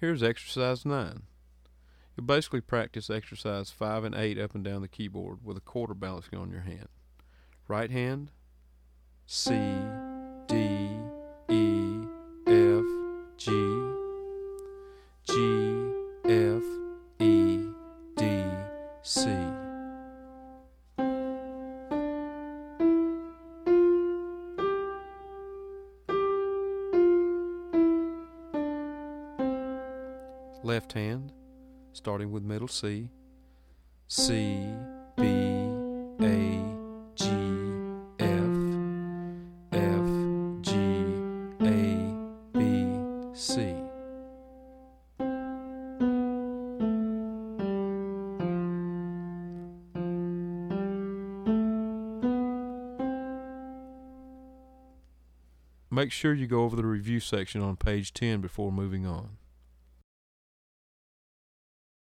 Here's exercise 9. You'll basically practice exercise 5 and 8 up and down the keyboard with a quarter balancing on your hand. Right hand, C, D, E, F, G, G, F, E, D, C. Left hand, starting with middle C, C, B, A, G, F, F, G, A, B, C. Make sure you go over the review section on page 10 before moving on.